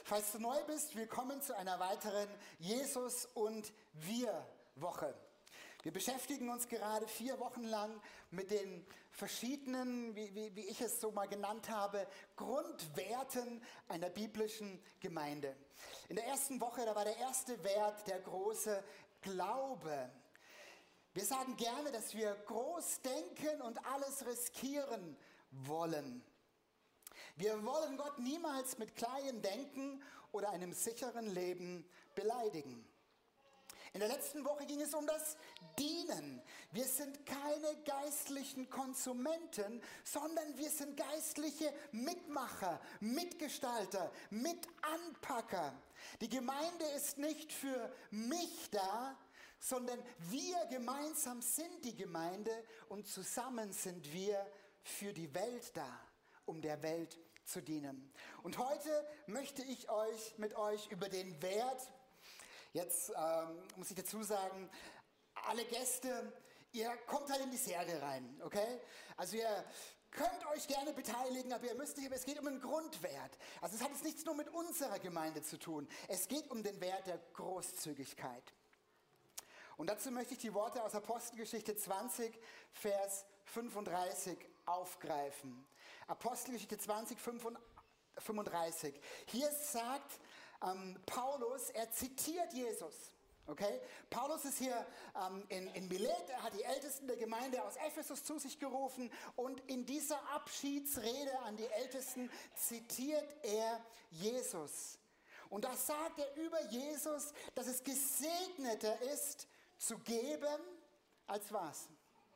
Falls du neu bist, willkommen zu einer weiteren Jesus und wir Woche. Wir beschäftigen uns gerade 4 Wochen lang mit den verschiedenen, wie ich es so mal genannt habe, Grundwerten einer biblischen Gemeinde. In der ersten Woche, da war der erste Wert der große Glaube. Wir sagen gerne, dass wir groß denken und alles riskieren wollen. Wir wollen Gott niemals mit kleinem Denken oder einem sicheren Leben beleidigen. In der letzten Woche ging es um das Dienen. Wir sind keine geistlichen Konsumenten, sondern wir sind geistliche Mitmacher, Mitgestalter, Mitanpacker. Die Gemeinde ist nicht für mich da, sondern wir gemeinsam sind die Gemeinde und zusammen sind wir für die Welt da, um der Welt zu dienen. Und heute möchte ich mit euch über den Wert, jetzt muss ich dazu sagen, alle Gäste, ihr kommt halt in die Serie rein, okay? Also ihr könnt euch gerne beteiligen, aber ihr müsst nicht, aber es geht um einen Grundwert. Also es hat jetzt nichts nur mit unserer Gemeinde zu tun. Es geht um den Wert der Großzügigkeit. Und dazu möchte ich die Worte aus Apostelgeschichte 20, Vers 35 aufgreifen. Apostelgeschichte 20, 35. Hier sagt Paulus, er zitiert Jesus. Okay? Paulus ist hier in Milet, er hat die Ältesten der Gemeinde aus Ephesus zu sich gerufen und in dieser Abschiedsrede an die Ältesten zitiert er Jesus. Und da sagt er über Jesus, dass es gesegneter ist, zu geben, als was?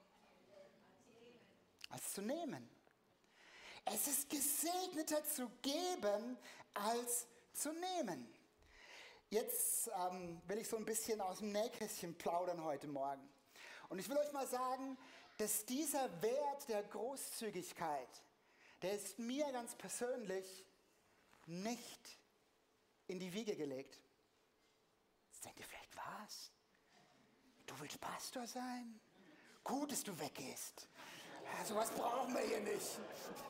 Als zu nehmen. Es ist gesegneter zu geben, als zu nehmen. Jetzt will ich so ein bisschen aus dem Nähkästchen plaudern heute Morgen. Und ich will euch mal sagen, dass dieser Wert der Großzügigkeit, der ist mir ganz persönlich nicht in die Wiege gelegt. Jetzt denkt ihr vielleicht, was? Du willst Pastor sein? Gut, dass du weggehst. Ja, sowas brauchen wir hier nicht.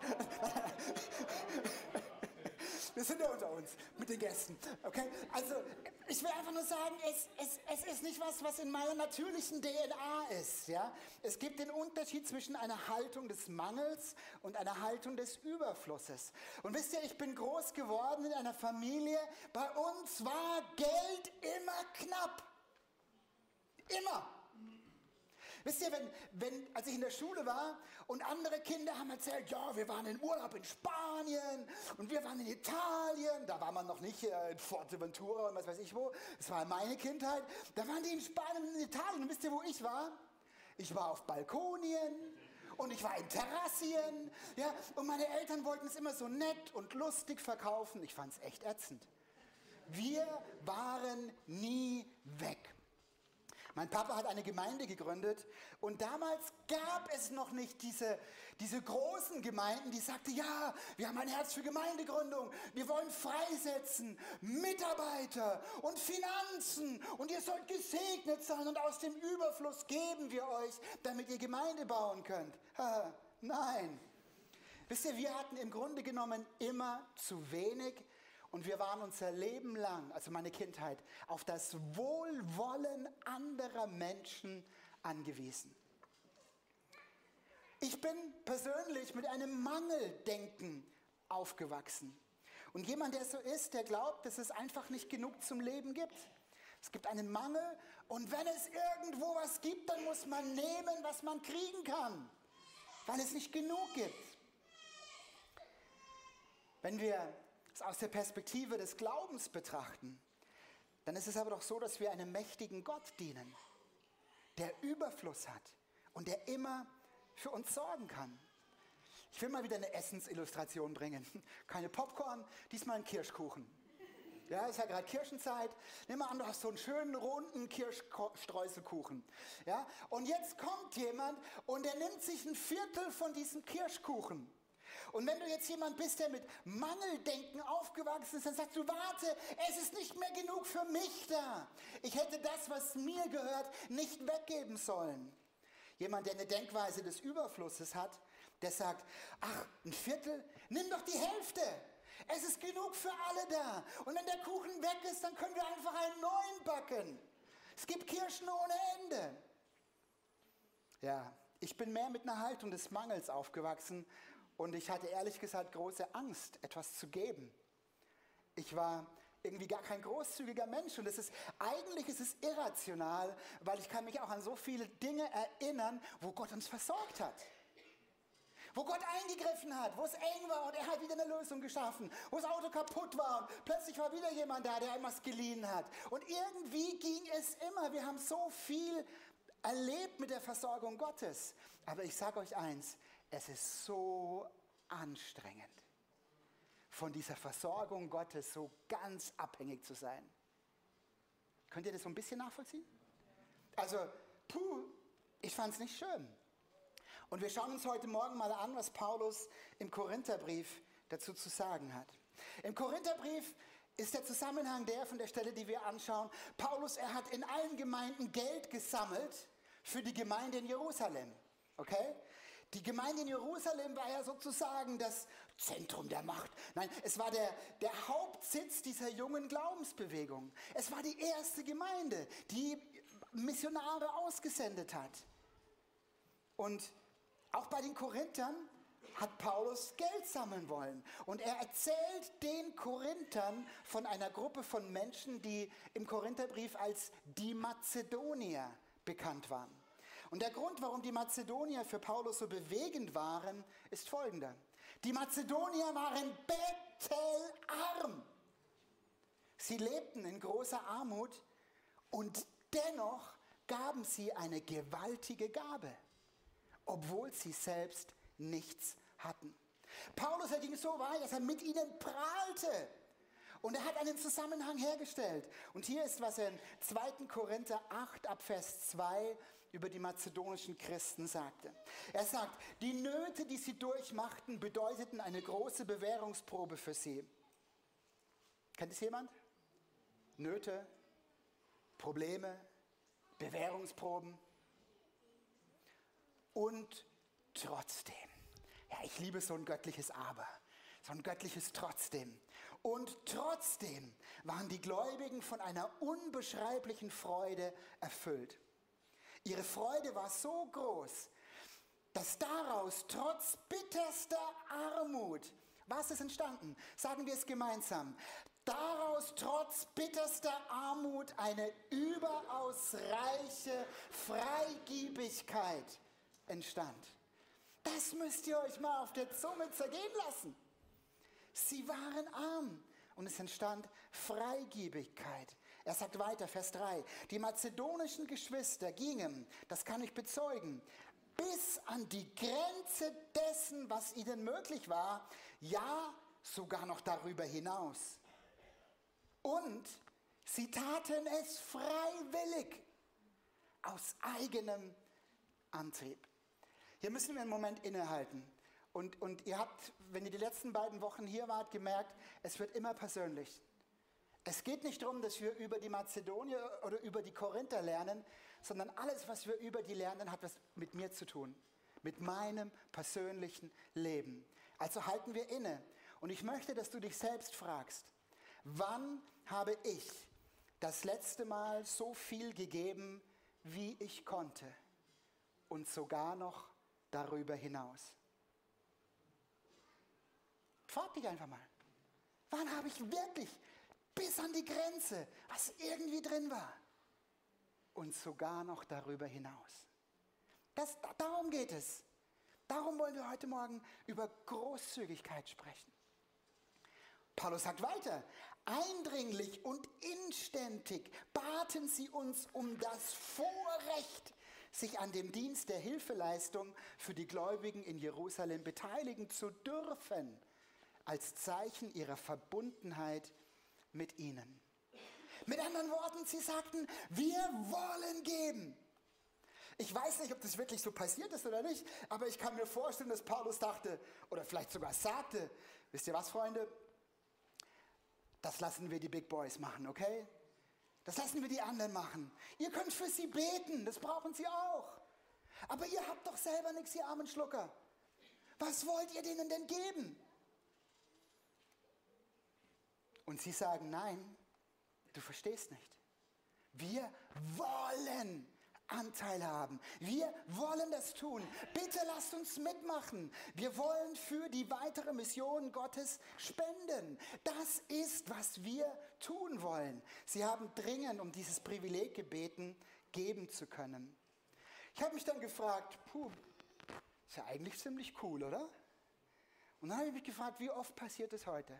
Wir sind ja unter uns mit den Gästen. Okay? Also, ich will einfach nur sagen, es ist nicht was in meiner natürlichen DNA ist. Ja? Es gibt den Unterschied zwischen einer Haltung des Mangels und einer Haltung des Überflusses. Und wisst ihr, ich bin groß geworden in einer Familie, bei uns war Geld immer knapp. Immer. Wisst ihr, als ich in der Schule war und andere Kinder haben erzählt, ja, wir waren in Urlaub in Spanien und wir waren in Italien, da war man noch nicht in Fuerteventura und was weiß ich wo, das war meine Kindheit, da waren die in Spanien und in Italien und wisst ihr, wo ich war? Ich war auf Balkonien und ich war in Terrassien, ja, und meine Eltern wollten es immer so nett und lustig verkaufen, ich fand es echt ätzend. Wir waren nie weg. Mein Papa hat eine Gemeinde gegründet und damals gab es noch nicht diese großen Gemeinden, die sagten, ja, wir haben ein Herz für Gemeindegründung, wir wollen freisetzen, Mitarbeiter und Finanzen und ihr sollt gesegnet sein und aus dem Überfluss geben wir euch, damit ihr Gemeinde bauen könnt. Nein. Wisst ihr, wir hatten im Grunde genommen immer zu wenig. Und wir waren unser Leben lang, also meine Kindheit, auf das Wohlwollen anderer Menschen angewiesen. Ich bin persönlich mit einem Mangeldenken aufgewachsen. Und jemand, der so ist, der glaubt, dass es einfach nicht genug zum Leben gibt. Es gibt einen Mangel und wenn es irgendwo was gibt, dann muss man nehmen, was man kriegen kann, weil es nicht genug gibt. Wenn wir aus der Perspektive des Glaubens betrachten, dann ist es aber doch so, dass wir einem mächtigen Gott dienen, der Überfluss hat und der immer für uns sorgen kann. Ich will mal wieder eine Essensillustration bringen. Keine Popcorn, diesmal ein Kirschkuchen. Ja, ist ja gerade Kirschenzeit. Nimm mal an, du hast so einen schönen, runden Kirschstreuselkuchen. Ja, und jetzt kommt jemand und der nimmt sich ein Viertel von diesem Kirschkuchen. Und wenn du jetzt jemand bist, der mit Mangeldenken aufgewachsen ist, dann sagst du, warte, es ist nicht mehr genug für mich da. Ich hätte das, was mir gehört, nicht weggeben sollen. Jemand, der eine Denkweise des Überflusses hat, der sagt, ach, ein Viertel, nimm doch die Hälfte. Es ist genug für alle da. Und wenn der Kuchen weg ist, dann können wir einfach einen neuen backen. Es gibt Kirschen ohne Ende. Ja, ich bin mehr mit einer Haltung des Mangels aufgewachsen und ich hatte ehrlich gesagt große Angst, etwas zu geben. Ich war irgendwie gar kein großzügiger Mensch und eigentlich ist es irrational, weil ich kann mich auch an so viele Dinge erinnern, wo Gott uns versorgt hat. Wo Gott eingegriffen hat, wo es eng war und er hat wieder eine Lösung geschaffen, wo das Auto kaputt war und plötzlich war wieder jemand da, der etwas geliehen hat. Und irgendwie ging es immer. Wir haben so viel erlebt mit der Versorgung Gottes. Aber ich sage euch eins, es ist so anstrengend, von dieser Versorgung Gottes so ganz abhängig zu sein. Könnt ihr das so ein bisschen nachvollziehen? Also, ich fand es nicht schön. Und wir schauen uns heute Morgen mal an, was Paulus im Korintherbrief dazu zu sagen hat. Im Korintherbrief ist der Zusammenhang von der Stelle, die wir anschauen. Paulus, er hat in allen Gemeinden Geld gesammelt für die Gemeinde in Jerusalem. Okay? Die Gemeinde in Jerusalem war ja sozusagen das Zentrum der Macht. Nein, es war der Hauptsitz dieser jungen Glaubensbewegung. Es war die erste Gemeinde, die Missionare ausgesendet hat. Und auch bei den Korinthern hat Paulus Geld sammeln wollen. Und er erzählt den Korinthern von einer Gruppe von Menschen, die im Korintherbrief als die Mazedonier bekannt waren. Und der Grund, warum die Mazedonier für Paulus so bewegend waren, ist folgender. Die Mazedonier waren bettelarm. Sie lebten in großer Armut und dennoch gaben sie eine gewaltige Gabe, obwohl sie selbst nichts hatten. Paulus, er ging so weit, dass er mit ihnen prahlte. Und er hat einen Zusammenhang hergestellt. Und hier ist, was er in 2. Korinther 8 ab Vers 2 über die mazedonischen Christen sagte. Er sagt, die Nöte, die sie durchmachten, bedeuteten eine große Bewährungsprobe für sie. Kennt es jemand? Nöte, Probleme, Bewährungsproben. Und trotzdem, ja, ich liebe so ein göttliches Aber, so ein göttliches Trotzdem. Und trotzdem waren die Gläubigen von einer unbeschreiblichen Freude erfüllt. Ihre Freude war so groß, dass daraus trotz bitterster Armut, was ist entstanden? Sagen wir es gemeinsam. Daraus trotz bitterster Armut eine überaus reiche Freigebigkeit entstand. Das müsst ihr euch mal auf der Zunge zergehen lassen. Sie waren arm und es entstand Freigebigkeit. Er sagt weiter, Vers 3, die mazedonischen Geschwister gingen, das kann ich bezeugen, bis an die Grenze dessen, was ihnen möglich war, ja, sogar noch darüber hinaus. Und sie taten es freiwillig, aus eigenem Antrieb. Hier müssen wir einen Moment innehalten. Und ihr habt, wenn ihr die letzten beiden Wochen hier wart, gemerkt, es wird immer persönlich. Es geht nicht darum, dass wir über die Mazedonier oder über die Korinther lernen, sondern alles, was wir über die lernen, hat was mit mir zu tun. Mit meinem persönlichen Leben. Also halten wir inne. Und ich möchte, dass du dich selbst fragst, wann habe ich das letzte Mal so viel gegeben, wie ich konnte? Und sogar noch darüber hinaus. Frag dich einfach mal. Wann habe ich wirklich bis an die Grenze, was irgendwie drin war? Und sogar noch darüber hinaus. Darum geht es. Darum wollen wir heute Morgen über Großzügigkeit sprechen. Paulus sagt weiter, eindringlich und inständig baten sie uns um das Vorrecht, sich an dem Dienst der Hilfeleistung für die Gläubigen in Jerusalem beteiligen zu dürfen, als Zeichen ihrer Verbundenheit mit ihnen. Mit anderen Worten, sie sagten, wir wollen geben. Ich weiß nicht, ob das wirklich so passiert ist oder nicht, aber ich kann mir vorstellen, dass Paulus dachte, oder vielleicht sogar sagte, wisst ihr was, Freunde? Das lassen wir die Big Boys machen, okay? Das lassen wir die anderen machen. Ihr könnt für sie beten, das brauchen sie auch. Aber ihr habt doch selber nichts, ihr armen Schlucker. Was wollt ihr denen denn geben? Und sie sagen, nein, du verstehst nicht. Wir wollen Anteil haben. Wir wollen das tun. Bitte lasst uns mitmachen. Wir wollen für die weitere Mission Gottes spenden. Das ist, was wir tun wollen. Sie haben dringend um dieses Privileg gebeten, geben zu können. Ich habe mich dann gefragt, ist ja eigentlich ziemlich cool, oder? Und dann habe ich mich gefragt, wie oft passiert es heute?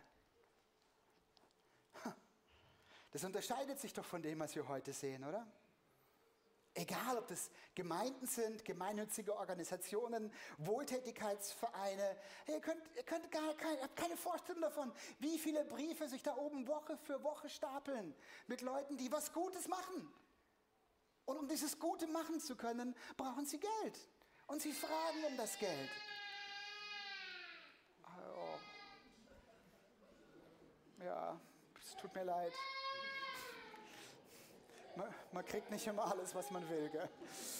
Das unterscheidet sich doch von dem, was wir heute sehen, oder? Egal, ob das Gemeinden sind, gemeinnützige Organisationen, Wohltätigkeitsvereine. Ihr habt keine Vorstellung davon, wie viele Briefe sich da oben Woche für Woche stapeln mit Leuten, die was Gutes machen. Und um dieses Gute machen zu können, brauchen sie Geld. Und sie fragen um das Geld. Oh. Ja, es tut mir leid. Man kriegt nicht immer alles, was man will, gell?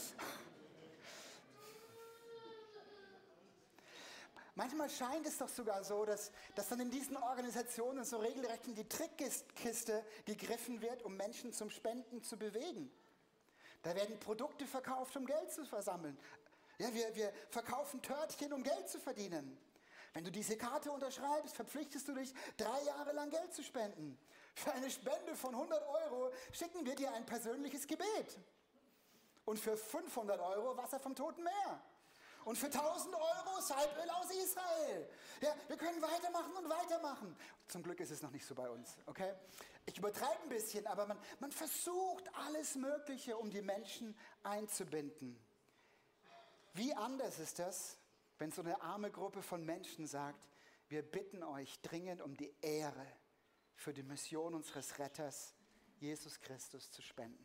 Manchmal scheint es doch sogar so, dass dann in diesen Organisationen so regelrecht in die Trickkiste gegriffen wird, um Menschen zum Spenden zu bewegen. Da werden Produkte verkauft, um Geld zu versammeln. Ja, wir verkaufen Törtchen, um Geld zu verdienen. Wenn du diese Karte unterschreibst, verpflichtest du dich, 3 Jahre lang Geld zu spenden. Für eine Spende von 100 € schicken wir dir ein persönliches Gebet. Und für 500 € Wasser vom Toten Meer. Und für 1000 € Salböl aus Israel. Ja, wir können weitermachen und weitermachen. Zum Glück ist es noch nicht so bei uns, okay? Ich übertreibe ein bisschen, aber man versucht alles Mögliche, um die Menschen einzubinden. Wie anders ist das, wenn so eine arme Gruppe von Menschen sagt, wir bitten euch dringend um die Ehre, für die Mission unseres Retters, Jesus Christus, zu spenden.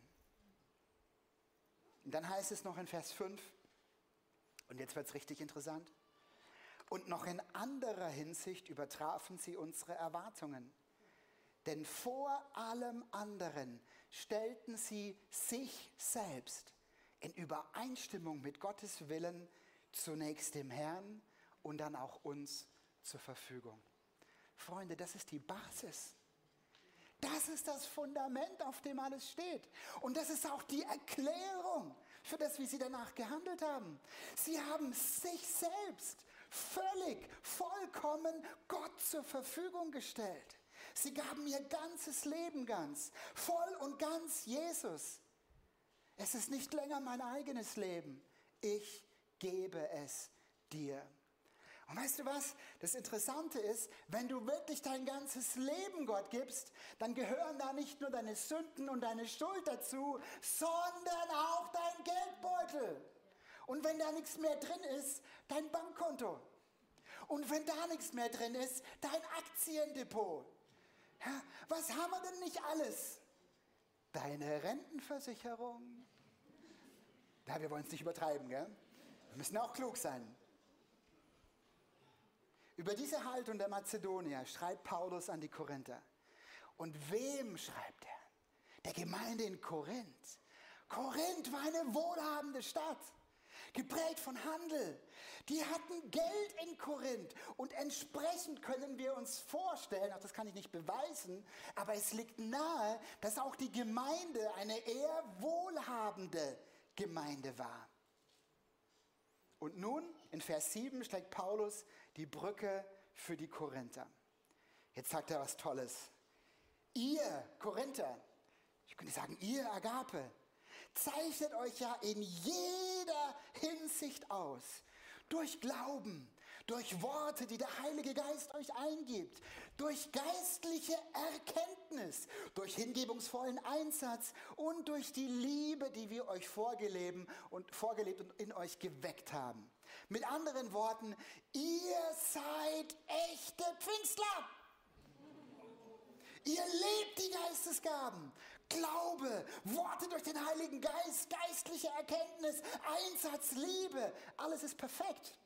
Und dann heißt es noch in Vers 5, und jetzt wird es richtig interessant, und noch in anderer Hinsicht übertrafen sie unsere Erwartungen. Denn vor allem anderen stellten sie sich selbst in Übereinstimmung mit Gottes Willen zunächst dem Herrn und dann auch uns zur Verfügung. Freunde, das ist die Basis. Das ist das Fundament, auf dem alles steht. Und das ist auch die Erklärung für das, wie sie danach gehandelt haben. Sie haben sich selbst völlig, vollkommen Gott zur Verfügung gestellt. Sie gaben ihr ganzes Leben ganz, voll und ganz Jesus. Es ist nicht länger mein eigenes Leben. Ich gebe es dir. Und weißt du was? Das Interessante ist, wenn du wirklich dein ganzes Leben Gott gibst, dann gehören da nicht nur deine Sünden und deine Schuld dazu, sondern auch dein Geldbeutel. Und wenn da nichts mehr drin ist, dein Bankkonto. Und wenn da nichts mehr drin ist, dein Aktiendepot. Ja, was haben wir denn nicht alles? Deine Rentenversicherung. Ja, wir wollen es nicht übertreiben, gell? Wir müssen auch klug sein. Über diese Haltung der Mazedonier schreibt Paulus an die Korinther. Und wem schreibt er? Der Gemeinde in Korinth. Korinth war eine wohlhabende Stadt, geprägt von Handel. Die hatten Geld in Korinth und entsprechend können wir uns vorstellen, auch das kann ich nicht beweisen, aber es liegt nahe, dass auch die Gemeinde eine eher wohlhabende Gemeinde war. Und nun, in Vers 7, schlägt Paulus die Brücke für die Korinther. Jetzt sagt er was Tolles. Ihr Korinther, ich könnte sagen, ihr Agape, zeichnet euch ja in jeder Hinsicht aus. Durch Glauben, durch Worte, die der Heilige Geist euch eingibt, durch geistliche Erkenntnis, durch hingebungsvollen Einsatz und durch die Liebe, die wir euch vorgelebt und in euch geweckt haben. Mit anderen Worten, ihr seid echte Pfingstler. Ihr lebt die Geistesgaben. Glaube, Worte durch den Heiligen Geist, geistliche Erkenntnis, Einsatz, Liebe. Alles ist perfekt.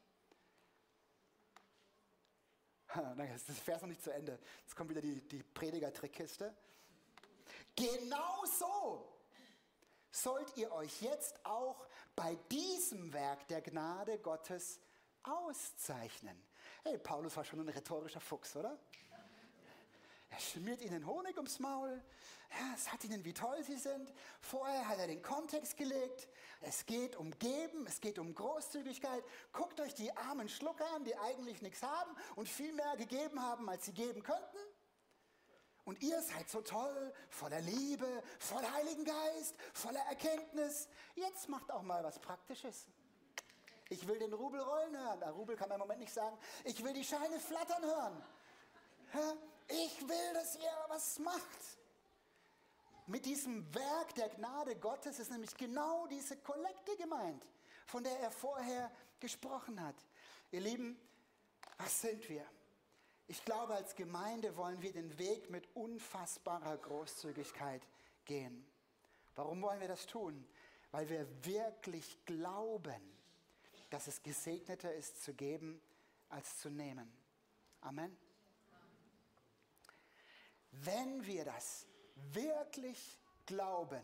Danke, das Vers noch nicht zu Ende. Jetzt kommt wieder die Prediger-Trickkiste. Genau so sollt ihr euch jetzt auch bei diesem Werk der Gnade Gottes auszeichnen. Hey, Paulus war schon ein rhetorischer Fuchs, oder? Er schmiert ihnen Honig ums Maul. Ja, es hat ihnen, wie toll sie sind. Vorher hat er den Kontext gelegt. Es geht um Geben, es geht um Großzügigkeit. Guckt euch die armen Schlucker an, die eigentlich nichts haben und viel mehr gegeben haben, als sie geben könnten. Und ihr seid so toll, voller Liebe, voller Heiligen Geist, voller Erkenntnis. Jetzt macht auch mal was Praktisches. Ich will den Rubel rollen hören. Rubel kann man im Moment nicht sagen. Ich will die Scheine flattern hören. Ja, ich will, dass ihr was macht. Mit diesem Werk der Gnade Gottes ist nämlich genau diese Kollekte gemeint, von der er vorher gesprochen hat. Ihr Lieben, was sind wir? Ich glaube, als Gemeinde wollen wir den Weg mit unfassbarer Großzügigkeit gehen. Warum wollen wir das tun? Weil wir wirklich glauben, dass es gesegneter ist zu geben, als zu nehmen. Amen. Wenn wir das wirklich glauben,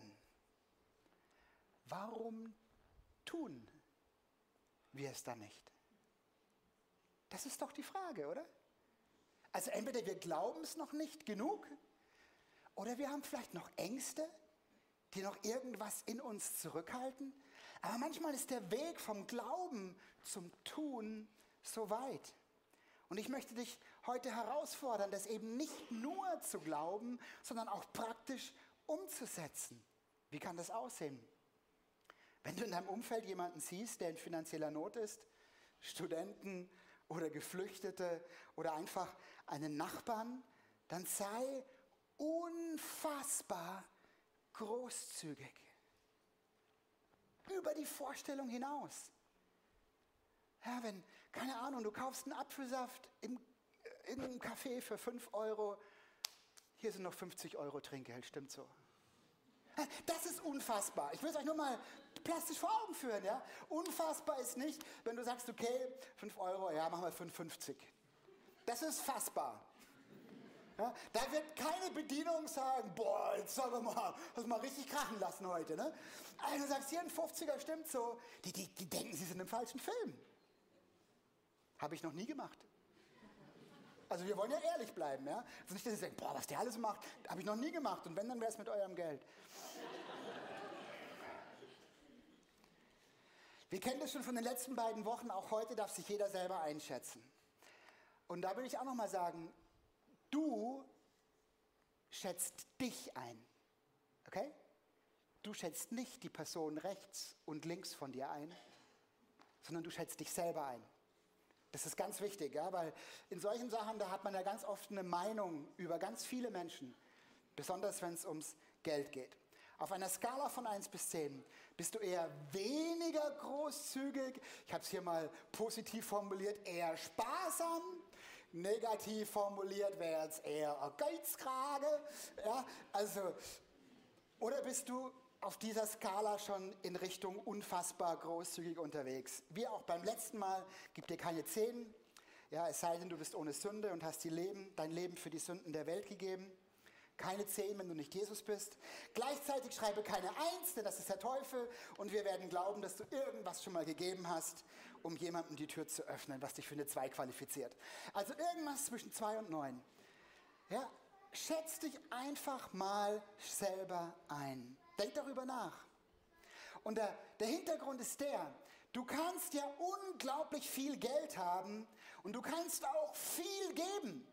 warum tun wir es dann nicht? Das ist doch die Frage, oder? Also entweder wir glauben es noch nicht genug oder wir haben vielleicht noch Ängste, die noch irgendwas in uns zurückhalten. Aber manchmal ist der Weg vom Glauben zum Tun so weit. Und ich möchte dich heute herausfordern, das eben nicht nur zu glauben, sondern auch praktisch umzusetzen. Wie kann das aussehen? Wenn du in deinem Umfeld jemanden siehst, der in finanzieller Not ist, Studenten oder Geflüchtete oder einfach einen Nachbarn, dann sei unfassbar großzügig. Über die Vorstellung hinaus. Ja, wenn, keine Ahnung, du kaufst einen Apfelsaft in einem Café für 5 Euro, hier sind noch 50 Euro Trinkgeld, stimmt so. Das ist unfassbar. Ich will es euch nur mal plastisch vor Augen führen. Ja? Unfassbar ist nicht, wenn du sagst, okay, 5 Euro, ja, machen wir 5,50. Das ist fassbar. Ja? Da wird keine Bedienung sagen, boah, jetzt sagen wir mal, das mal richtig krachen lassen heute. Ne? Also du sagst, hier ein 50er, stimmt so. Die denken, sie sind im falschen Film. Habe ich noch nie gemacht. Also wir wollen ja ehrlich bleiben. Ja? Also nicht, dass ihr denkt, boah, was der alles macht, habe ich noch nie gemacht. Und wenn, dann wäre es mit eurem Geld. Wir kennen das schon von den letzten beiden Wochen. Auch heute darf sich jeder selber einschätzen. Und da will ich auch noch mal sagen, du schätzt dich ein. Okay? Du schätzt nicht die Person rechts und links von dir ein, sondern du schätzt dich selber ein. Das ist ganz wichtig, ja, weil in solchen Sachen, da hat man ja ganz oft eine Meinung über ganz viele Menschen, besonders wenn es ums Geld geht. Auf einer Skala von 1 bis 10 bist du eher weniger großzügig, ich habe es hier mal positiv formuliert, eher sparsam, negativ formuliert wäre jetzt eher ein Geizkrage, ja, also, oder bist du auf dieser Skala schon in Richtung unfassbar großzügig unterwegs. Wie auch beim letzten Mal, gib dir keine 10, ja, es sei denn, du bist ohne Sünde und hast dein Leben für die Sünden der Welt gegeben. Keine 10, wenn du nicht Jesus bist. Gleichzeitig schreibe keine 1, denn das ist der Teufel und wir werden glauben, dass du irgendwas schon mal gegeben hast, um jemandem die Tür zu öffnen, was dich für eine 2 qualifiziert. Also irgendwas zwischen 2 und 9. Ja, schätz dich einfach mal selber ein. Denk darüber nach. Und der Hintergrund ist du kannst ja unglaublich viel Geld haben und du kannst auch viel geben.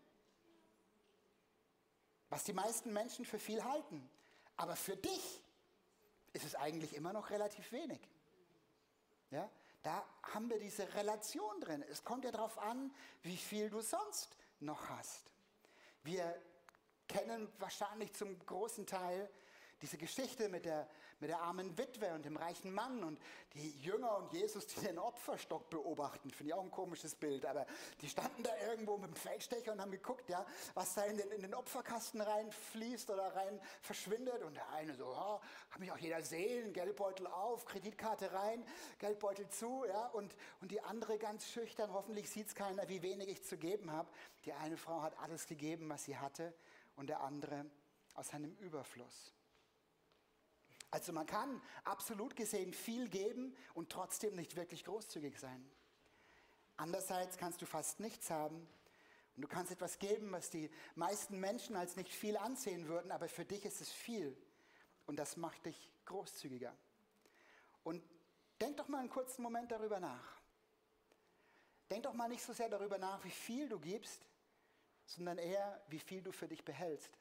Was die meisten Menschen für viel halten. Aber für dich ist es eigentlich immer noch relativ wenig. Ja? Da haben wir diese Relation drin. Es kommt ja darauf an, wie viel du sonst noch hast. Wir kennen wahrscheinlich zum großen Teil diese Geschichte mit der armen Witwe und dem reichen Mann und die Jünger und Jesus, die den Opferstock beobachten. Finde ich auch ein komisches Bild, aber die standen da irgendwo mit dem Feldstecher und haben geguckt, ja, was da in den Opferkasten reinfließt oder rein verschwindet. Und der eine so, oh, kann mich auch jeder sehen, Geldbeutel auf, Kreditkarte rein, Geldbeutel zu. Ja, und die andere ganz schüchtern, hoffentlich sieht es keiner, wie wenig ich zu geben habe. Die eine Frau hat alles gegeben, was sie hatte und der andere aus seinem Überfluss. Also man kann absolut gesehen viel geben und trotzdem nicht wirklich großzügig sein. Andererseits kannst du fast nichts haben Und du kannst etwas geben, was die meisten Menschen als nicht viel ansehen würden, aber für dich ist es viel. Und das macht dich großzügiger. Und denk doch mal einen kurzen Moment darüber nach. Denk doch mal nicht so sehr darüber nach, wie viel du gibst, sondern eher, wie viel du für dich behältst.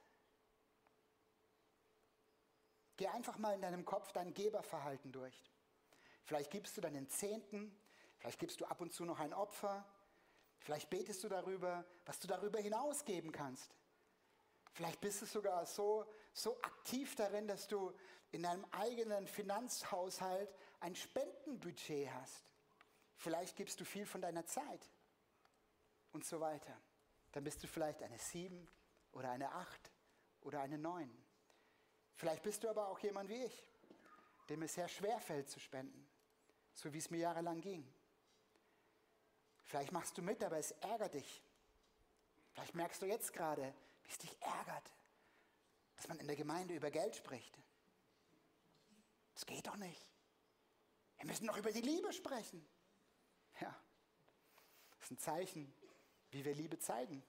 Geh einfach mal in deinem Kopf dein Geberverhalten durch. Vielleicht gibst du deinen Zehnten, vielleicht gibst du ab und zu noch ein Opfer, vielleicht betest du darüber, was du darüber hinaus geben kannst. Vielleicht bist du sogar so aktiv darin, dass du in deinem eigenen Finanzhaushalt ein Spendenbudget hast. Vielleicht gibst du viel von deiner Zeit und so weiter. Dann bist du vielleicht eine 7 oder eine 8 oder eine 9. Vielleicht bist du aber auch jemand wie ich, dem es sehr schwer fällt zu spenden, so wie es mir jahrelang ging. Vielleicht machst du mit, aber es ärgert dich. Vielleicht merkst du jetzt gerade, wie es dich ärgert, dass man in der Gemeinde über Geld spricht. Das geht doch nicht. Wir müssen doch über die Liebe sprechen. Ja, das ist ein Zeichen, wie wir Liebe zeigen.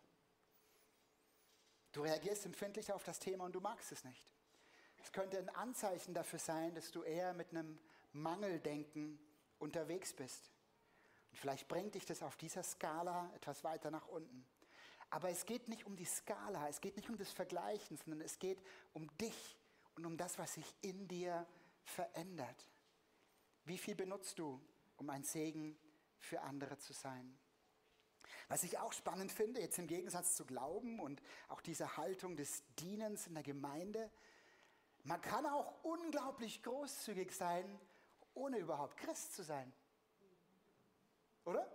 Du reagierst empfindlich auf das Thema und du magst es nicht. Es könnte ein Anzeichen dafür sein, dass du eher mit einem Mangeldenken unterwegs bist. Und vielleicht bringt dich das auf dieser Skala etwas weiter nach unten. Aber es geht nicht um die Skala, es geht nicht um das Vergleichen, sondern es geht um dich und um das, was sich in dir verändert. Wie viel benutzt du, um ein Segen für andere zu sein? Was ich auch spannend finde, jetzt im Gegensatz zu Glauben und auch dieser Haltung des Dienens in der Gemeinde, man kann auch unglaublich großzügig sein, ohne überhaupt Christ zu sein. Oder?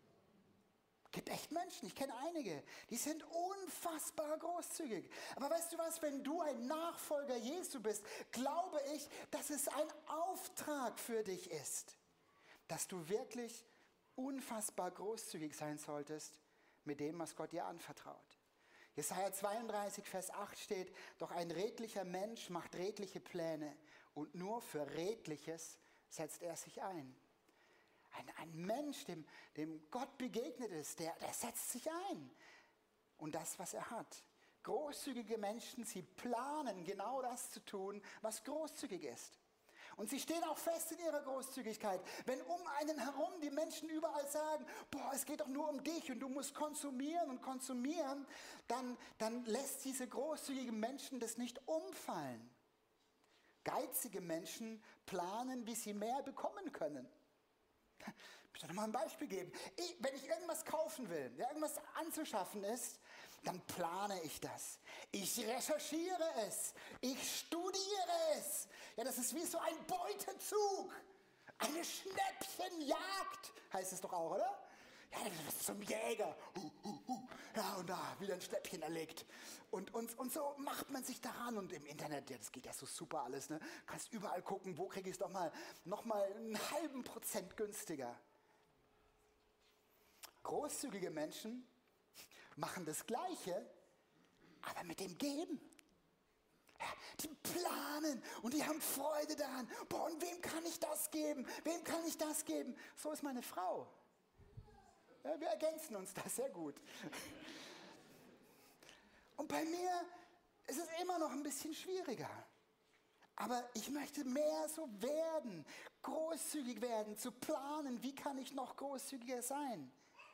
Es gibt echt Menschen, ich kenne einige, die sind unfassbar großzügig. Aber weißt du was, wenn du ein Nachfolger Jesu bist, glaube ich, dass es ein Auftrag für dich ist, dass du wirklich unfassbar großzügig sein solltest mit dem, was Gott dir anvertraut. Jesaja 32, Vers 8 steht, doch ein redlicher Mensch macht redliche Pläne und nur für Redliches setzt er sich ein. Ein Mensch, dem Gott begegnet ist, der setzt sich ein. Und das, was er hat. Großzügige Menschen, sie planen genau das zu tun, was großzügig ist. Und sie stehen auch fest in ihrer Großzügigkeit. Wenn um einen herum die Menschen überall sagen, boah, es geht doch nur um dich und du musst konsumieren und konsumieren, dann lässt diese großzügigen Menschen das nicht umfallen. Geizige Menschen planen, wie sie mehr bekommen können. Ich möchte noch mal ein Beispiel geben. Wenn ich irgendwas kaufen will, ja, irgendwas anzuschaffen ist, dann plane ich das. Ich recherchiere es. Ich studiere es. Ja, das ist wie so ein Beutezug. Eine Schnäppchenjagd, heißt es doch auch, oder? Ja, das ist zum Jäger. Ja, und da wieder ein Schnäppchen erlegt. Und so macht man sich daran. Und im Internet, ja, das geht ja so super alles. Ne? Kannst überall gucken, wo kriege ich es noch mal einen halben Prozent günstiger. Großzügige Menschen machen das Gleiche, aber mit dem Geben. Ja, die planen und die haben Freude daran. Boah, und wem kann ich das geben? Wem kann ich das geben? So ist meine Frau. Ja, wir ergänzen uns da sehr gut. Und bei mir ist es immer noch ein bisschen schwieriger. Aber ich möchte mehr so werden, großzügig werden, zu planen, wie kann ich noch großzügiger sein.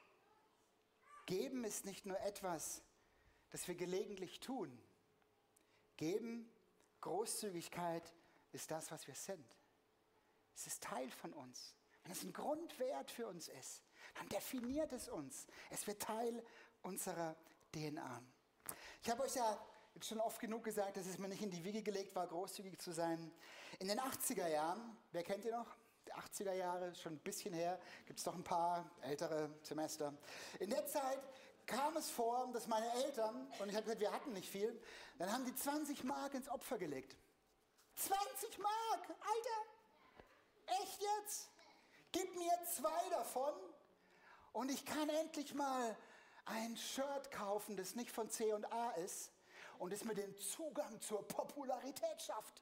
Geben ist nicht nur etwas, das wir gelegentlich tun. Geben, Großzügigkeit ist das, was wir sind. Es ist Teil von uns. Wenn es ein Grundwert für uns ist, dann definiert es uns. Es wird Teil unserer DNA. Ich habe euch ja jetzt schon oft genug gesagt, dass es mir nicht in die Wiege gelegt war, großzügig zu sein. In den 80er Jahren, wer kennt ihr noch? Die 80er Jahre, schon ein bisschen her, gibt es doch ein paar ältere Semester. In der Zeit kam es vor, dass meine Eltern, und ich habe gesagt, wir hatten nicht viel, dann haben die 20 Mark ins Opfer gelegt. 20 Mark, Alter! Echt jetzt? Gib mir 2 davon und ich kann endlich mal ein Shirt kaufen, das nicht von C&A ist und es mir den Zugang zur Popularität schafft.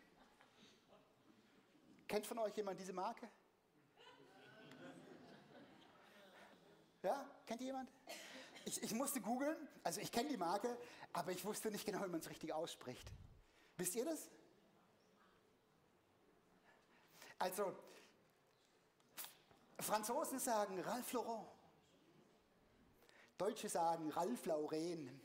Kennt von euch jemand diese Marke? Ja, kennt ihr jemand? Ich musste googeln, also ich kenne die Marke, aber ich wusste nicht genau, wie man es richtig ausspricht. Wisst ihr das? Also, Franzosen sagen Ralph Lauren. Deutsche sagen Ralph Lauren.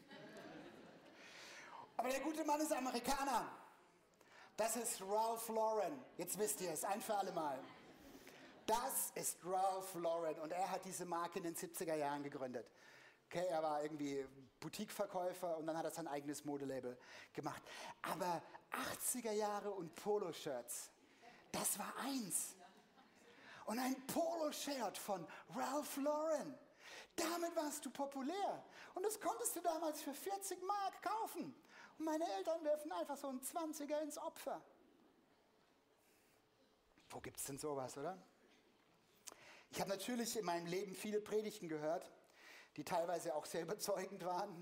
Aber der gute Mann ist Amerikaner. Das ist Ralph Lauren. Jetzt wisst ihr es, ein für alle Mal. Das ist Ralph Lauren und er hat diese Marke in den 70er Jahren gegründet. Okay, er war irgendwie Boutiqueverkäufer und dann hat er sein eigenes Modelabel gemacht. Aber 80er Jahre und Poloshirts, das war eins. Und ein Poloshirt von Ralph Lauren, damit warst du populär. Und das konntest du damals für 40 Mark kaufen. Und meine Eltern werfen einfach so einen 20er ins Opfer. Wo gibt's denn sowas, oder? Ich habe natürlich in meinem Leben viele Predigten gehört, die teilweise auch sehr überzeugend waren.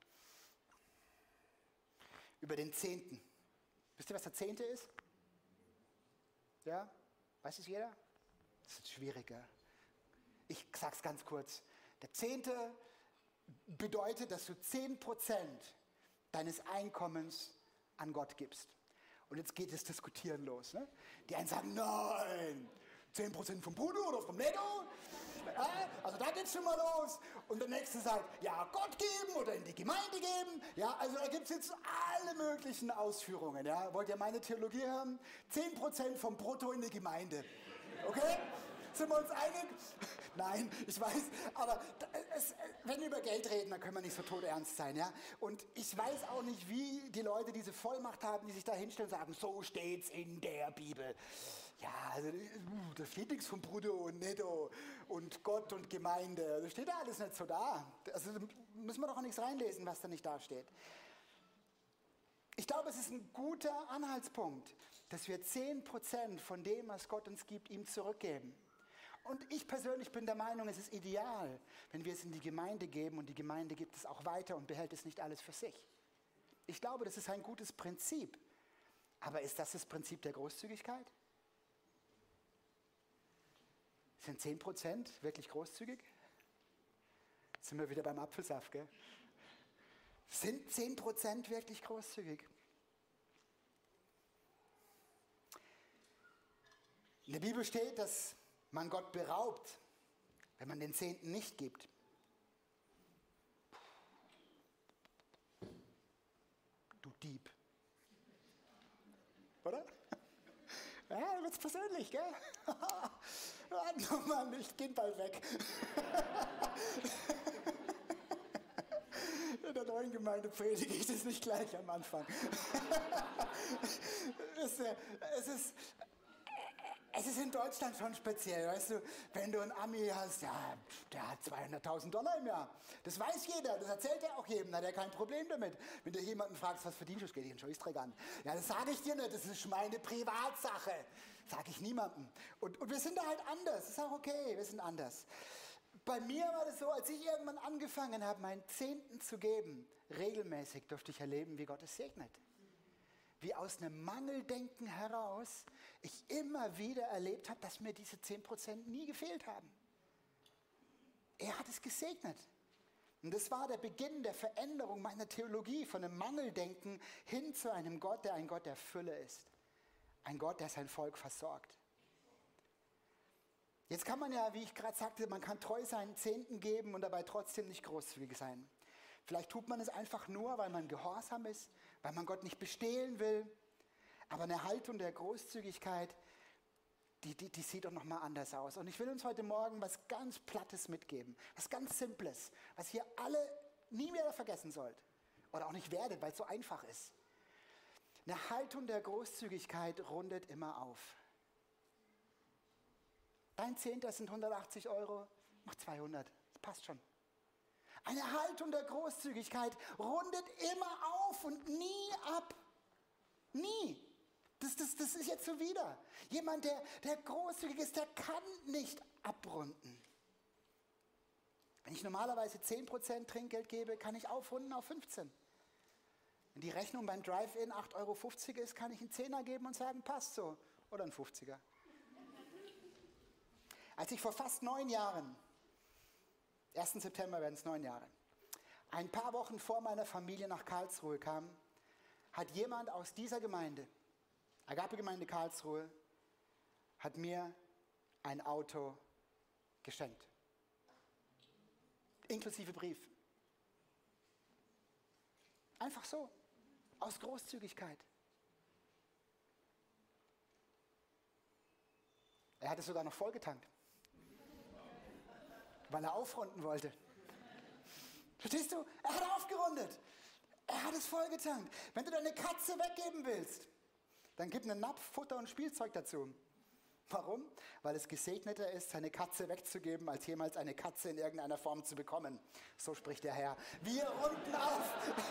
Über den Zehnten. Wisst ihr, was der Zehnte ist? Ja? Weiß es jeder? Das ist schwieriger. Ich sag's ganz kurz. Der Zehnte bedeutet, dass du 10% deines Einkommens an Gott gibst. Und jetzt geht das Diskutieren los. Ne? Die einen sagen, nein, 10% vom Brutto oder vom Netto. Also da geht's schon mal los. Und der nächste sagt, ja, Gott geben oder in die Gemeinde geben. Ja, also da gibt's jetzt alle möglichen Ausführungen. Ja? Wollt ihr meine Theologie haben? 10% vom Brutto in die Gemeinde. Okay? Sind wir uns einig? Nein, ich weiß, aber wenn wir über Geld reden, dann können wir nicht so todernst sein. Ja? Und ich weiß auch nicht, wie die Leute diese Vollmacht haben, die sich da hinstellen und sagen, so steht's in der Bibel. Ja, also da steht nichts von Brutto und Netto und Gott und Gemeinde. Das steht da alles nicht so da. Also da müssen wir doch auch nichts reinlesen, was da nicht da steht. Ich glaube, es ist ein guter Anhaltspunkt, dass wir 10% von dem, was Gott uns gibt, ihm zurückgeben. Und ich persönlich bin der Meinung, es ist ideal, wenn wir es in die Gemeinde geben und die Gemeinde gibt es auch weiter und behält es nicht alles für sich. Ich glaube, das ist ein gutes Prinzip. Aber ist das Prinzip der Großzügigkeit? Sind 10% wirklich großzügig? Jetzt sind wir wieder beim Apfelsaft, gell? Sind 10% wirklich großzügig? In der Bibel steht, dass man Gott beraubt, wenn man den Zehnten nicht gibt. Du Dieb. Oder? Ja, dann wird's persönlich, gell? Oh Mann, ich geh bald weg. In der neuen Gemeinde predige ich das nicht gleich am Anfang. Es ist in Deutschland schon speziell, weißt du, wenn du einen Ami hast, ja, der hat $200.000 im Jahr. Das weiß jeder, das erzählt er auch jedem, da hat er kein Problem damit. Wenn du jemanden fragst, was verdienst du, geht dich einen Scheißdreck an. Ja, das sage ich dir nicht, das ist meine Privatsache. Sage ich niemandem. Und wir sind da halt anders, das ist auch okay, wir sind anders. Bei mir war das so, als ich irgendwann angefangen habe, meinen Zehnten zu geben, regelmäßig durfte ich erleben, wie Gott es segnet. Wie aus einem Mangeldenken heraus ich immer wieder erlebt habe, dass mir diese 10% nie gefehlt haben. Er hat es gesegnet. Und das war der Beginn der Veränderung meiner Theologie, von einem Mangeldenken hin zu einem Gott, der ein Gott der Fülle ist. Ein Gott, der sein Volk versorgt. Jetzt kann man ja, wie ich gerade sagte, man kann treu seinen Zehnten geben und dabei trotzdem nicht großzügig sein. Vielleicht tut man es einfach nur, weil man gehorsam ist, weil man Gott nicht bestehlen will. Aber eine Haltung der Großzügigkeit, die sieht doch nochmal anders aus. Und ich will uns heute Morgen was ganz Plattes mitgeben, was ganz Simples, was ihr alle nie mehr vergessen sollt. Oder auch nicht werdet, weil es so einfach ist. Eine Haltung der Großzügigkeit rundet immer auf. Dein Zehnter sind 180 €, mach 200, das passt schon. Eine Haltung der Großzügigkeit rundet immer auf und nie ab. Nie. Das ist jetzt so wieder. Jemand, der großzügig ist, der kann nicht abrunden. Wenn ich normalerweise 10% Trinkgeld gebe, kann ich aufrunden auf 15. Wenn die Rechnung beim Drive-In 8,50 € ist, kann ich einen Zehner geben und sagen, passt so. Oder einen 50er. Als ich vor fast 9 Jahren, 1. September werden es 9 Jahre, Ein paar Wochen vor meiner Familie nach Karlsruhe kam, hat jemand aus dieser Gemeinde, Agape-Gemeinde Karlsruhe, hat mir ein Auto geschenkt. Inklusive Brief. Einfach so, aus Großzügigkeit. Er hat es sogar noch vollgetankt, weil er aufrunden wollte. Verstehst du? Er hat aufgerundet. Er hat es vollgetankt. Wenn du deine Katze weggeben willst, dann gib einen Napf, Futter und Spielzeug dazu. Warum? Weil es gesegneter ist, seine Katze wegzugeben, als jemals eine Katze in irgendeiner Form zu bekommen. So spricht der Herr. Wir runden auf.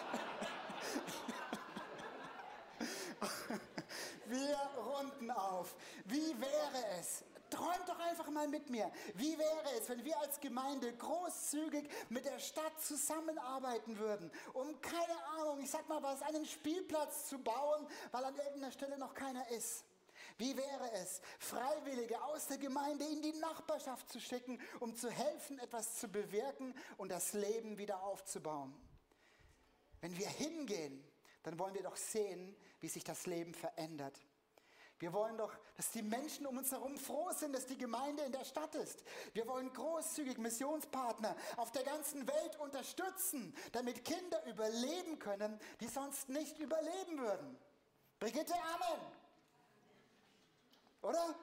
Wir runden auf. Wie wäre es? Träumt doch einfach mal mit mir. Wie wäre es, wenn wir als Gemeinde großzügig mit der Stadt zusammenarbeiten würden, um, keine Ahnung, ich sag mal was, einen Spielplatz zu bauen, weil an irgendeiner Stelle noch keiner ist? Wie wäre es, Freiwillige aus der Gemeinde in die Nachbarschaft zu schicken, um zu helfen, etwas zu bewirken und das Leben wieder aufzubauen? Wenn wir hingehen, dann wollen wir doch sehen, wie sich das Leben verändert. Wir wollen doch, dass die Menschen um uns herum froh sind, dass die Gemeinde in der Stadt ist. Wir wollen großzügig Missionspartner auf der ganzen Welt unterstützen, damit Kinder überleben können, die sonst nicht überleben würden. Brigitte, Amen. Oder?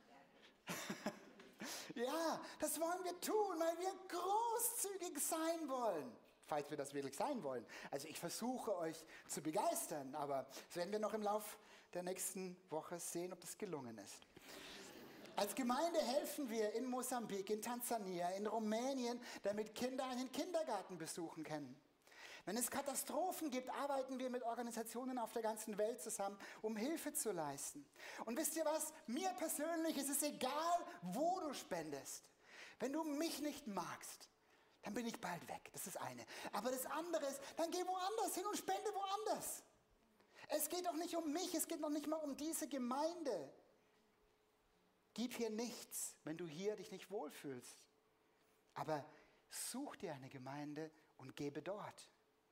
Ja, das wollen wir tun, weil wir großzügig sein wollen. Falls wir das wirklich sein wollen. Also ich versuche euch zu begeistern, aber das werden wir noch im Laufe der nächsten Woche sehen, ob das gelungen ist. Als Gemeinde helfen wir in Mosambik, in Tansania, in Rumänien, damit Kinder einen Kindergarten besuchen können. Wenn es Katastrophen gibt, arbeiten wir mit Organisationen auf der ganzen Welt zusammen, um Hilfe zu leisten. Und wisst ihr was? Mir persönlich ist es egal, wo du spendest. Wenn du mich nicht magst, dann bin ich bald weg. Das ist das eine. Aber das andere ist, dann geh woanders hin und spende woanders. Es geht doch nicht um mich, es geht noch nicht mal um diese Gemeinde. Gib hier nichts, wenn du hier dich nicht wohlfühlst. Aber such dir eine Gemeinde und gebe dort.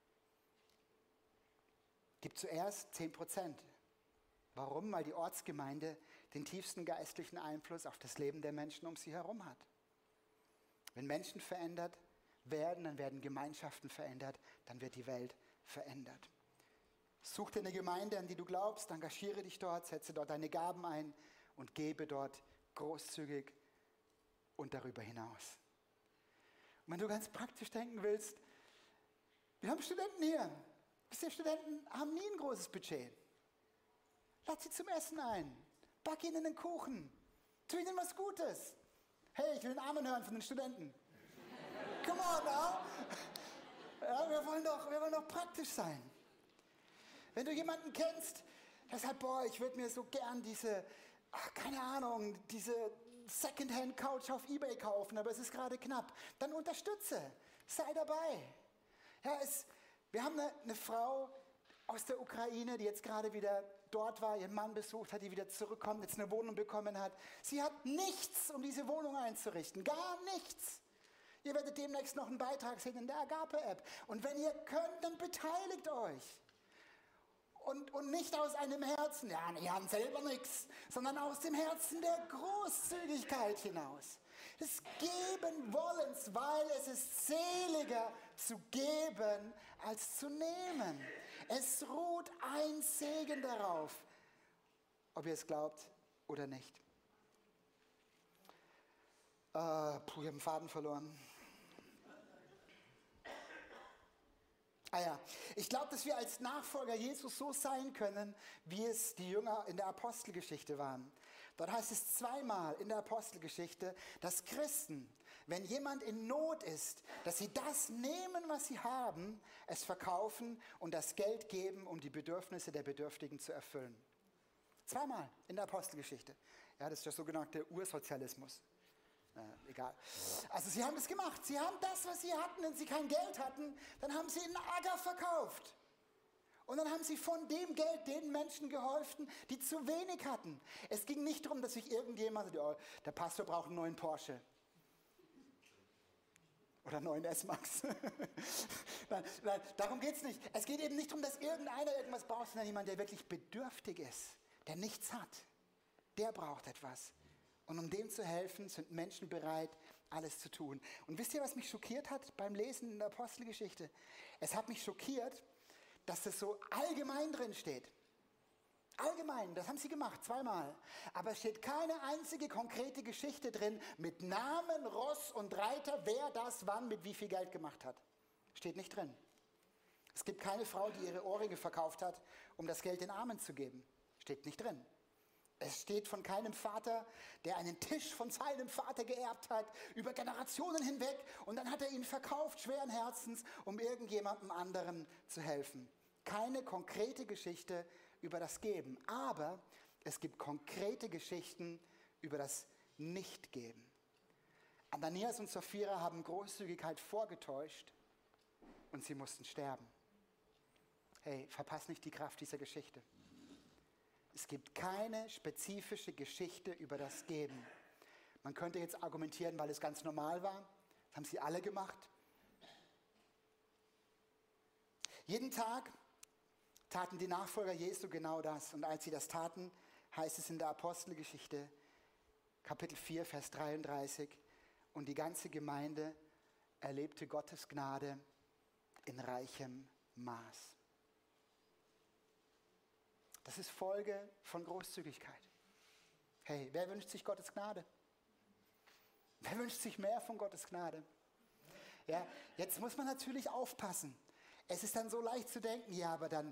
Gib zuerst 10%. Warum? Weil die Ortsgemeinde den tiefsten geistlichen Einfluss auf das Leben der Menschen um sie herum hat. Wenn Menschen verändert werden, dann werden Gemeinschaften verändert, dann wird die Welt verändert. Such dir eine Gemeinde, an die du glaubst, engagiere dich dort, setze dort deine Gaben ein und gebe dort großzügig und darüber hinaus. Und wenn du ganz praktisch denken willst, wir haben Studenten hier. Wisst ihr, Studenten haben nie ein großes Budget. Lad sie zum Essen ein, back ihnen einen Kuchen, tu ihnen was Gutes. Hey, ich will einen Amen hören von den Studenten. Come on now. Ja, wir wollen doch praktisch sein. Wenn du jemanden kennst, der sagt, boah, ich würde mir so gern diese Secondhand-Couch auf eBay kaufen, aber es ist gerade knapp, dann unterstütze, sei dabei. Ja, wir haben eine Frau aus der Ukraine, die jetzt gerade wieder dort war, ihren Mann besucht hat, die wieder zurückkommt, jetzt eine Wohnung bekommen hat. Sie hat nichts, um diese Wohnung einzurichten, gar nichts. Ihr werdet demnächst noch einen Beitrag sehen in der Agape-App. Und wenn ihr könnt, dann beteiligt euch. Und nicht aus einem Herzen, ja, wir haben selber nichts, sondern aus dem Herzen der Großzügigkeit hinaus. Des Gebenwollens, weil es ist seliger zu geben als zu nehmen. Es ruht ein Segen darauf, ob ihr es glaubt oder nicht. Ich habe den Faden verloren. Ich glaube, dass wir als Nachfolger Jesus so sein können, wie es die Jünger in der Apostelgeschichte waren. Dort heißt es zweimal in der Apostelgeschichte, dass Christen, wenn jemand in Not ist, dass sie das nehmen, was sie haben, es verkaufen und das Geld geben, um die Bedürfnisse der Bedürftigen zu erfüllen. Zweimal in der Apostelgeschichte. Ja, das ist der sogenannte Ursozialismus. Egal. Also sie haben das gemacht. Sie haben das, was sie hatten, wenn sie kein Geld hatten, dann haben sie einen Acker verkauft. Und dann haben sie von dem Geld den Menschen geholfen, die zu wenig hatten. Es ging nicht darum, dass sich irgendjemand sagt, oh, der Pastor braucht einen neuen Porsche. Oder 9S Max. Nein, darum geht es nicht. Es geht eben nicht darum, dass irgendeiner irgendwas braucht, sondern jemand, der wirklich bedürftig ist, der nichts hat. Der braucht etwas. Und um dem zu helfen, sind Menschen bereit, alles zu tun. Und wisst ihr, was mich schockiert hat beim Lesen in der Apostelgeschichte? Es hat mich schockiert, dass das so allgemein drin steht. Allgemein, das haben sie gemacht, zweimal. Aber es steht keine einzige konkrete Geschichte drin mit Namen, Ross und Reiter, wer das wann mit wie viel Geld gemacht hat. Steht nicht drin. Es gibt keine Frau, die ihre Ohrringe verkauft hat, um das Geld den Armen zu geben. Steht nicht drin. Es steht von keinem Vater, der einen Tisch von seinem Vater geerbt hat, über Generationen hinweg, und dann hat er ihn verkauft, schweren Herzens, um irgendjemandem anderen zu helfen. Keine konkrete Geschichte über das Geben, aber es gibt konkrete Geschichten über das Nichtgeben. Ananias und Sapphira haben Großzügigkeit vorgetäuscht und sie mussten sterben. Hey, verpass nicht die Kraft dieser Geschichte. Es gibt keine spezifische Geschichte über das Geben. Man könnte jetzt argumentieren, weil es ganz normal war. Das haben sie alle gemacht. Jeden Tag taten die Nachfolger Jesu genau das. Und als sie das taten, heißt es in der Apostelgeschichte, Kapitel 4, Vers 33, und die ganze Gemeinde erlebte Gottes Gnade in reichem Maß. Das ist Folge von Großzügigkeit. Hey, wer wünscht sich Gottes Gnade? Wer wünscht sich mehr von Gottes Gnade? Ja, jetzt muss man natürlich aufpassen. Es ist dann so leicht zu denken, ja, aber dann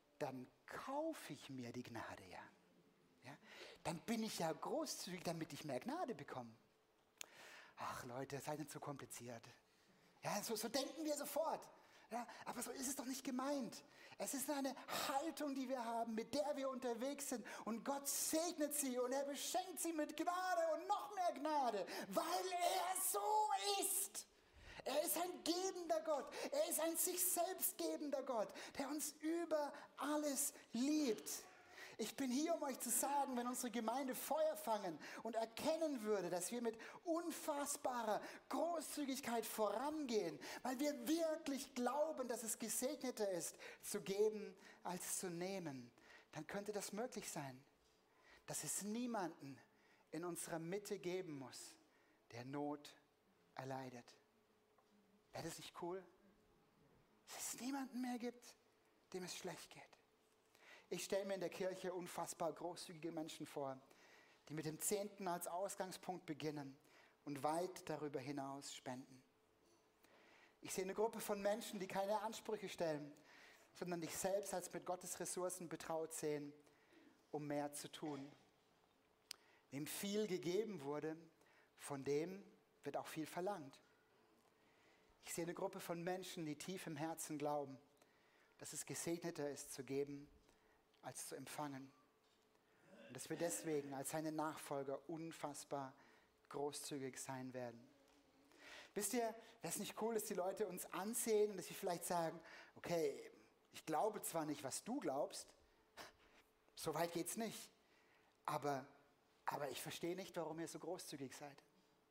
kaufe ich mir die Gnade, ja. Dann bin ich ja großzügig, damit ich mehr Gnade bekomme. Ach Leute, seid nicht so kompliziert. Ja, so denken wir sofort. Ja, aber so ist es doch nicht gemeint. Es ist eine Haltung, die wir haben, mit der wir unterwegs sind. Und Gott segnet sie und er beschenkt sie mit Gnade und noch mehr Gnade, weil er so ist. Er ist ein gebender Gott. Er ist ein sich selbst gebender Gott, der uns über alles liebt. Ich bin hier, um euch zu sagen, wenn unsere Gemeinde Feuer fangen und erkennen würde, dass wir mit unfassbarer Großzügigkeit vorangehen, weil wir wirklich glauben, dass es gesegneter ist, zu geben als zu nehmen, dann könnte das möglich sein, dass es niemanden in unserer Mitte geben muss, der Not erleidet. Wäre das nicht cool? Dass es niemanden mehr gibt, dem es schlecht geht. Ich stelle mir in der Kirche unfassbar großzügige Menschen vor, die mit dem Zehnten als Ausgangspunkt beginnen und weit darüber hinaus spenden. Ich sehe eine Gruppe von Menschen, die keine Ansprüche stellen, sondern dich selbst als mit Gottes Ressourcen betraut sehen, um mehr zu tun. Wem viel gegeben wurde, von dem wird auch viel verlangt. Ich sehe eine Gruppe von Menschen, die tief im Herzen glauben, dass es gesegneter ist zu geben, als zu empfangen. Und dass wir deswegen als seine Nachfolger unfassbar großzügig sein werden. Wisst ihr, das ist nicht cool, dass die Leute uns ansehen und dass sie vielleicht sagen, okay, ich glaube zwar nicht, was du glaubst, so weit geht's nicht, aber ich verstehe nicht, warum ihr so großzügig seid.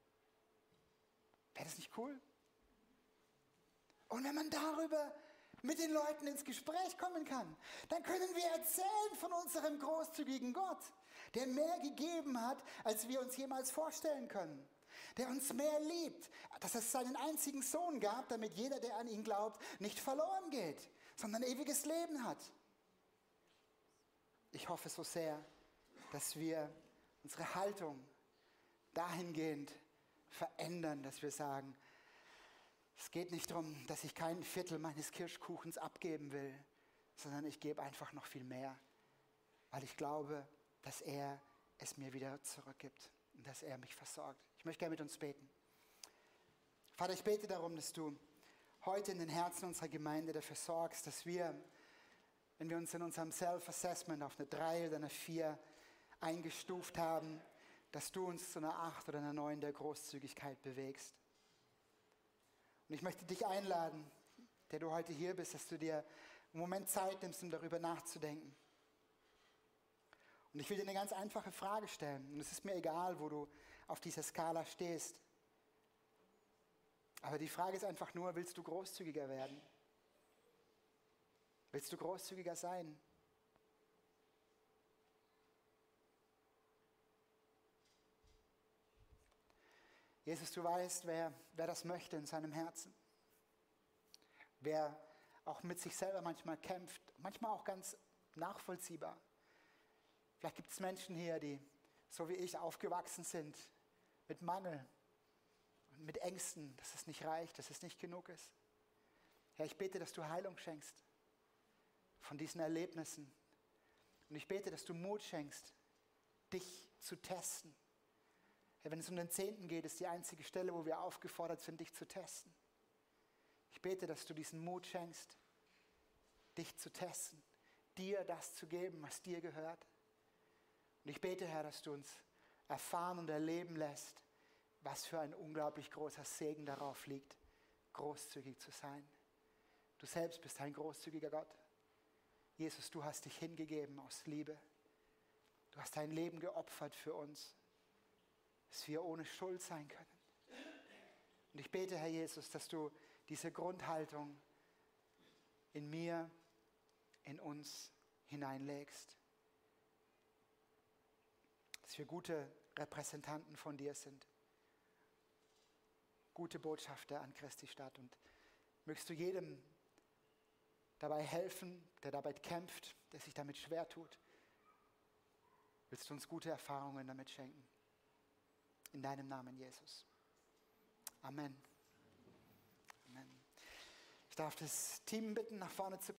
Wäre das nicht cool? Und wenn man darüber mit den Leuten ins Gespräch kommen kann, dann können wir erzählen von unserem großzügigen Gott, der mehr gegeben hat, als wir uns jemals vorstellen können, der uns mehr liebt, dass es seinen einzigen Sohn gab, damit jeder, der an ihn glaubt, nicht verloren geht, sondern ewiges Leben hat. Ich hoffe so sehr, dass wir unsere Haltung dahingehend verändern, dass wir sagen, es geht nicht darum, dass ich kein Viertel meines Kirschkuchens abgeben will, sondern ich gebe einfach noch viel mehr, weil ich glaube, dass er es mir wieder zurückgibt und dass er mich versorgt. Ich möchte gerne mit uns beten. Vater, ich bete darum, dass du heute in den Herzen unserer Gemeinde dafür sorgst, dass wir, wenn wir uns in unserem Self-Assessment auf eine 3 oder eine 4 eingestuft haben, dass du uns zu einer 8 oder einer 9 der Großzügigkeit bewegst. Und ich möchte dich einladen, der du heute hier bist, dass du dir einen Moment Zeit nimmst, um darüber nachzudenken. Und ich will dir eine ganz einfache Frage stellen. Und es ist mir egal, wo du auf dieser Skala stehst. Aber die Frage ist einfach nur, willst du großzügiger werden? Willst du großzügiger sein? Jesus, du weißt, wer das möchte in seinem Herzen. Wer auch mit sich selber manchmal kämpft, manchmal auch ganz nachvollziehbar. Vielleicht gibt es Menschen hier, die so wie ich aufgewachsen sind, mit Mangel und mit Ängsten, dass es nicht reicht, dass es nicht genug ist. Herr, ich bete, dass du Heilung schenkst von diesen Erlebnissen. Und ich bete, dass du Mut schenkst, dich zu testen. Herr, wenn es um den 10. geht, ist die einzige Stelle, wo wir aufgefordert sind, dich zu testen. Ich bete, dass du diesen Mut schenkst, dich zu testen, dir das zu geben, was dir gehört. Und ich bete, Herr, dass du uns erfahren und erleben lässt, was für ein unglaublich großer Segen darauf liegt, großzügig zu sein. Du selbst bist ein großzügiger Gott. Jesus, du hast dich hingegeben aus Liebe. Du hast dein Leben geopfert für uns, dass wir ohne Schuld sein können. Und ich bete, Herr Jesus, dass du diese Grundhaltung in mir, in uns hineinlegst. Dass wir gute Repräsentanten von dir sind. Gute Botschafter an Christi Stadt. Und mögst du jedem dabei helfen, der dabei kämpft, der sich damit schwer tut. Willst du uns gute Erfahrungen damit schenken? In deinem Namen, Jesus. Amen. Amen. Ich darf das Team bitten, nach vorne zu